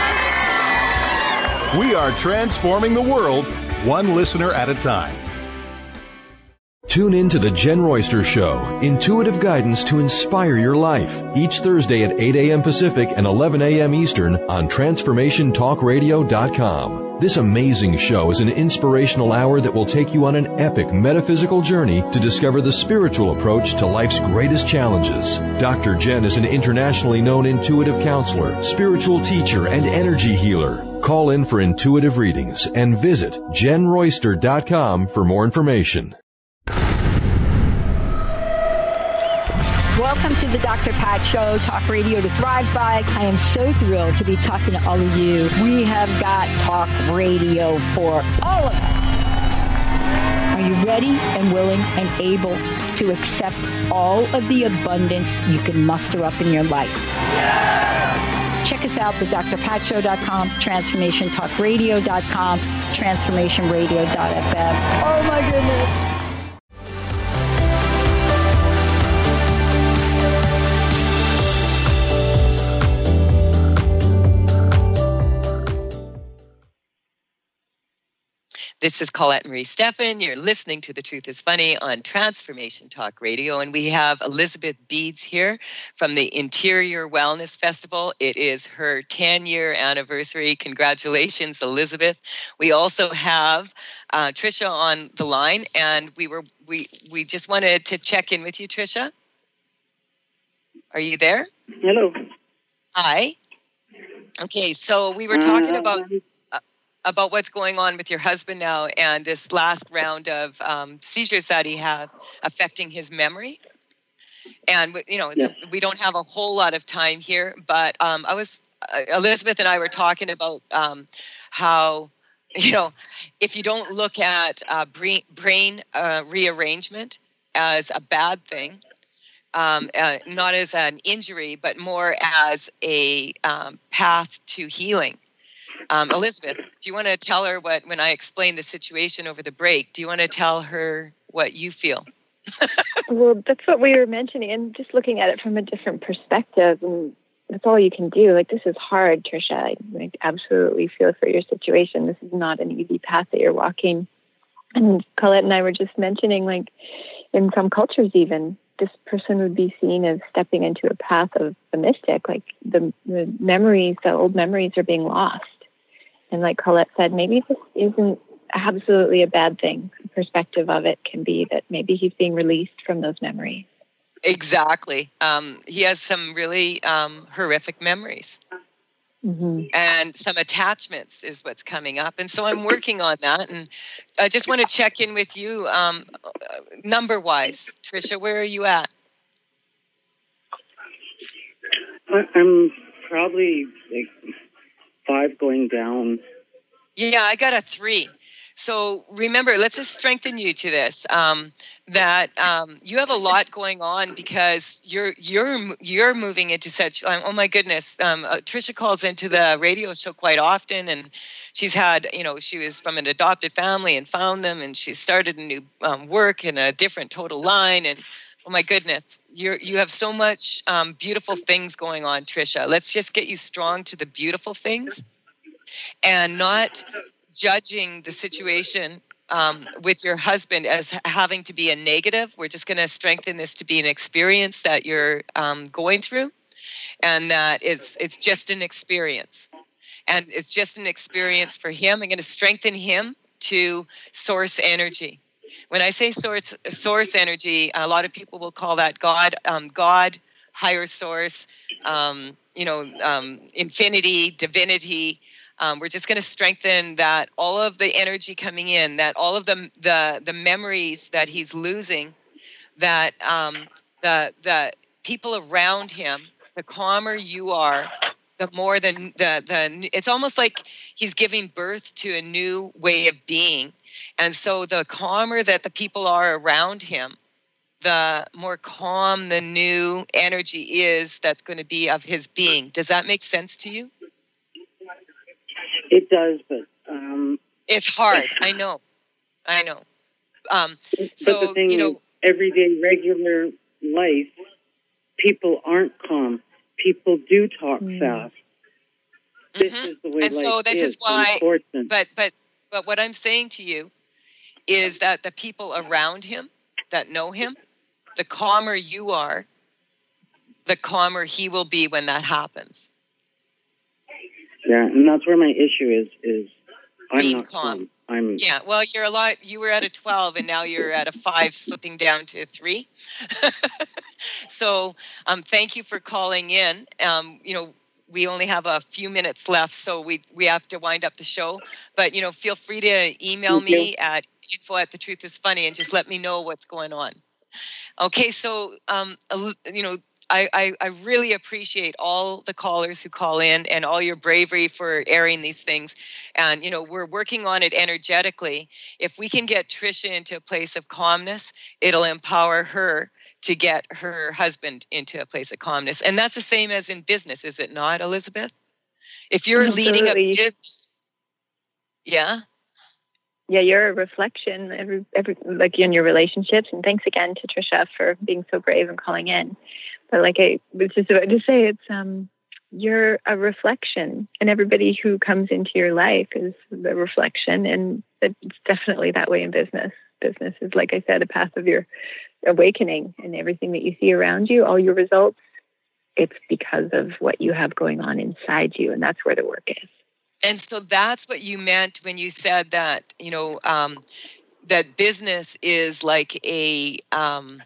We are transforming the world, one listener at a time. Tune in to the Jen Royster Show, intuitive guidance to inspire your life, each Thursday at eight a.m. Pacific and eleven a.m. Eastern on transformation talk radio dot com. This amazing show is an inspirational hour that will take you on an epic metaphysical journey to discover the spiritual approach to life's greatest challenges. Doctor Jen is an internationally known intuitive counselor, spiritual teacher, and energy healer. Call in for intuitive readings and visit jen royster dot com for more information. Welcome to the Doctor Pat Show, talk radio to thrive by. I am so thrilled to be talking to all of you. We have got talk radio for all of us. Are you ready and willing and able to accept all of the abundance you can muster up in your life? Yeah! Check us out, the d r pat show dot com, transformation talk radio dot com, transformation radio dot f m. Oh my goodness. This is Colette Marie Steffen. You're listening to The Truth is Funny on Transformation Talk Radio. And we have Elizabeth Beads here from the Interior Wellness Festival. It is her ten-year anniversary. Congratulations, Elizabeth. We also have uh, Tricia on the line, and we were we we just wanted to check in with you, Tricia. Are you there? Hello. Hi. Okay, so we were talking about... about what's going on with your husband now and this last round of um, seizures that he had affecting his memory. And, you know, it's, yeah. we don't have a whole lot of time here, but um, I was, uh, Elizabeth and I were talking about um, how, you know, if you don't look at uh, brain, brain uh, rearrangement as a bad thing, um, uh, not as an injury, but more as a um, path to healing. Um, Elizabeth, do you want to tell her what, when I explained the situation over the break, do you want to tell her what you feel? Well, that's what we were mentioning, and just looking at it from a different perspective, and that's all you can do. Like, this is hard, Tricia. I, I absolutely feel for your situation. This is not an easy path that you're walking. And Colette and I were just mentioning, like, in some cultures even, this person would be seen as stepping into a path of a mystic. Like, the, the memories, the old memories are being lost. And like Colette said, maybe this isn't absolutely a bad thing. The perspective of it can be that maybe he's being released from those memories. Exactly. Um, he has some really um, horrific memories. Mm-hmm. And some attachments is what's coming up. And so I'm working on that. And I just want to check in with you um, number-wise. Tricia, where are you at? I'm probably like five going down. Yeah, I got a three. So remember, let's just strengthen you to this, um, that um, you have a lot going on because you're you're you're moving into such, um, oh my goodness, um, uh, Tricia calls into the radio show quite often, and she's had, you know, she was from an adopted family and found them, and she started a new um, work in a different total line, and oh my goodness, you're you have so much um, beautiful things going on, Tricia. Let's just get you strong to the beautiful things and not judging the situation um, with your husband as having to be a negative. We're just going to strengthen this to be an experience that you're um, going through, and that it's it's just an experience, and it's just an experience for him. I'm going to strengthen him to source energy. When I say source, source energy, a lot of people will call that God, um, God, higher source, um, you know, um, infinity, divinity. Um, we're just going to strengthen that all of the energy coming in, that all of the the, the memories that he's losing, that um, the the people around him, the calmer you are, the more the, the the it's almost like he's giving birth to a new way of being. And so the calmer that the people are around him, the more calm the new energy is that's going to be of his being. Does that make sense to you? It does, but um, it's hard. I know. I know. Um, so, but the thing you know, is, everyday regular life, people aren't calm. People do talk mm. fast. This mm-hmm. is the way and life so this is. is why. Unfortunate. But but but what I'm saying to you is that the people around him that know him, the calmer you are, the calmer he will be when that happens. Yeah, and that's where my issue is. Is I'm Being not calm. calm. I'm yeah. Well, you're a lot. You were at a twelve, and now you're at a five, slipping down to a three. So, um, thank you for calling in. Um, you know, we only have a few minutes left, so we we have to wind up the show. But you know, feel free to email Thank me you. at info at the truth is funny, and just let me know what's going on. Okay, so um, you know. I, I, I really appreciate all the callers who call in and all your bravery for airing these things. And, you know, we're working on it energetically. If we can get Trisha into a place of calmness, it'll empower her to get her husband into a place of calmness. And that's the same as in business, is it not, Elizabeth? If you're Absolutely. leading a business, yeah? Yeah, you're a reflection, every, every, like in your relationships. And thanks again to Trisha for being so brave and calling in. But like I was just about to say, it's um, you're a reflection, and everybody who comes into your life is the reflection, and it's definitely that way in business. Business is, like I said, a path of your awakening, and everything that you see around you, all your results, it's because of what you have going on inside you, and that's where the work is. And so that's what you meant when you said that, you know, um, that business is like a... Um,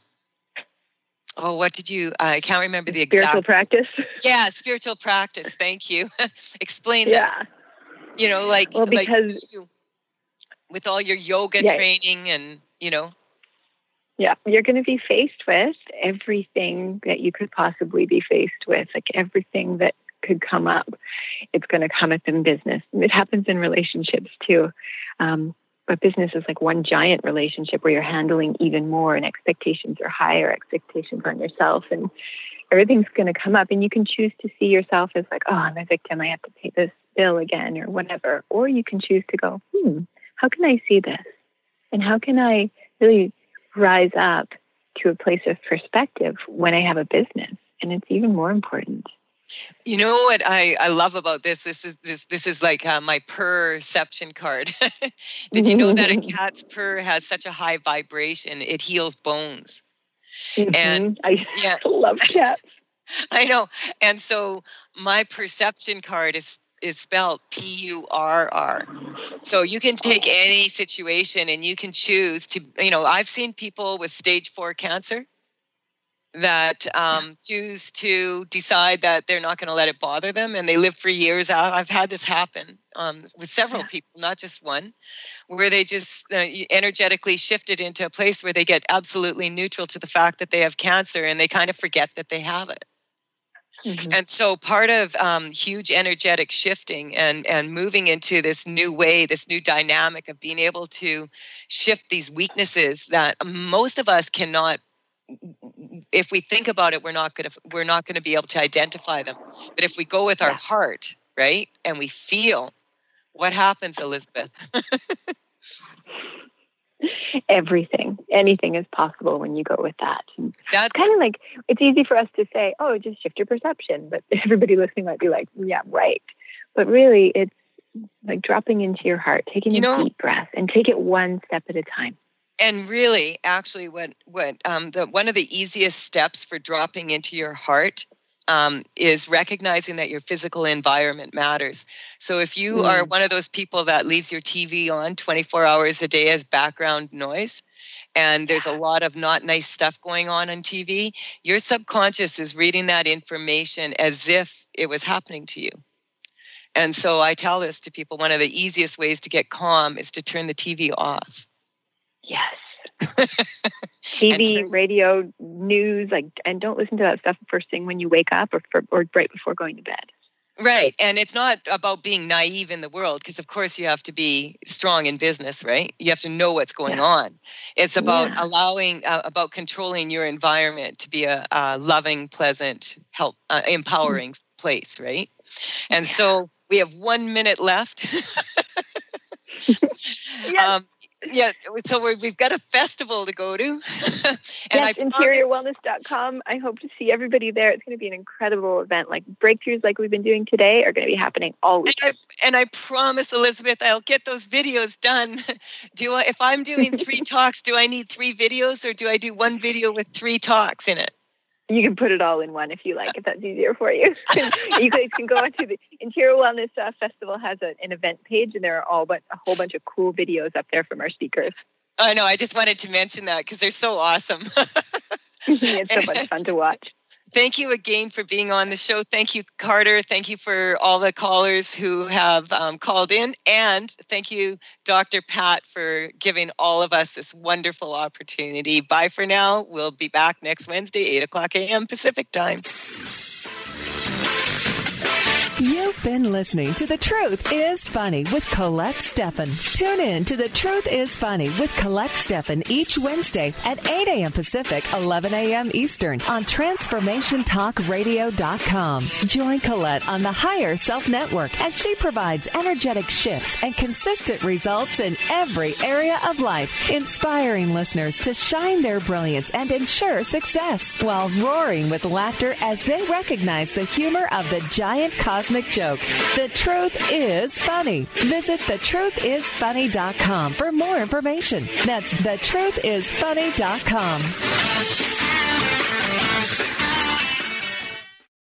Oh, what did you, I can't remember the exact. Spiritual practice? Yeah, spiritual practice. Thank you. Explain yeah. that. You know, like, well, because, like you, with all your yoga yeah. training and, you know. Yeah, you're going to be faced with everything that you could possibly be faced with, like everything that could come up. It's going to come up in business. It happens in relationships too. Um, But business is like one giant relationship where you're handling even more, and expectations are higher, expectations on yourself, and everything's going to come up. And you can choose to see yourself as like, oh, I'm a victim, I have to pay this bill again or whatever. Or you can choose to go, hmm, how can I see this? And how can I really rise up to a place of perspective when I have a business? And it's even more important. You know what I, I love about this? This is this this is like uh, my perception card. Did you know that a cat's purr has such a high vibration? It heals bones. Mm-hmm. And I yeah, love cats. I know. And so my perception card is is spelled P U R R. So you can take any situation and you can choose to, you know, I've seen people with stage four cancer that um, choose to decide that they're not going to let it bother them, and they live for years. I've had this happen um, with several yeah. people, not just one, where they just uh, energetically shifted into a place where they get absolutely neutral to the fact that they have cancer, and they kind of forget that they have it. Mm-hmm. And so part of um, huge energetic shifting and, and moving into this new way, this new dynamic of being able to shift these weaknesses that most of us cannot. If we think about it, we're not going to we're not going to be able to identify them. But if we go with our heart, right, and we feel, what happens, Elizabeth? Everything, anything is possible when you go with that. And That's kind of like, it's easy for us to say, oh, just shift your perception. But everybody listening might be like, yeah, right. But really, it's like dropping into your heart, taking you a know, deep breath, and take it one step at a time. And really, actually, what what um, the one of the easiest steps for dropping into your heart um, is recognizing that your physical environment matters. So if you Mm. are one of those people that leaves your T V on twenty-four hours a day as background noise, and there's a lot of not nice stuff going on on T V, your subconscious is reading that information as if it was happening to you. And so I tell this to people, one of the easiest ways to get calm is to turn the T V off. Yes. T V, turn- radio, news, like, and don't listen to that stuff first thing when you wake up or for, or right before going to bed. Right. And it's not about being naive in the world, because of course you have to be strong in business, right? You have to know what's going yeah. on. It's about yeah. allowing, uh, about controlling your environment to be a, a loving, pleasant, help, uh, empowering mm. place, right? And yeah. so we have one minute left. yes. um, yeah, so we're, we've got a festival to go to. and yes, I interior wellness dot com. I hope to see everybody there. It's going to be an incredible event. Like breakthroughs like we've been doing today are going to be happening all week. And I, and I promise, Elizabeth, I'll get those videos done. Do I, if I'm doing three talks, do I need three videos, or do I do one video with three talks in it? You can put it all in one if you like, if that's easier for you. You guys can go onto the Interior Wellness uh, Festival has a, an event page, and there are all but a whole bunch of cool videos up there from our speakers. I know. I just wanted to mention that because they're so awesome. It's so much fun to watch. Thank you again for being on the show. Thank you, Carter. Thank you for all the callers who have um, called in. And thank you, Doctor Pat, for giving all of us this wonderful opportunity. Bye for now. We'll be back next Wednesday, eight o'clock a.m. Pacific time. You've been listening to The Truth is Funny with Colette Steffen. Tune in to The Truth is Funny with Colette Steffen each Wednesday at eight a.m. Pacific, eleven a.m. Eastern on transformation talk radio dot com. Join Colette on the Higher Self Network as she provides energetic shifts and consistent results in every area of life, inspiring listeners to shine their brilliance and ensure success while roaring with laughter as they recognize the humor of the giant cosmic joke. The Truth is Funny. Visit the truth is funny dot com for more information. That's the truth is funny dot com.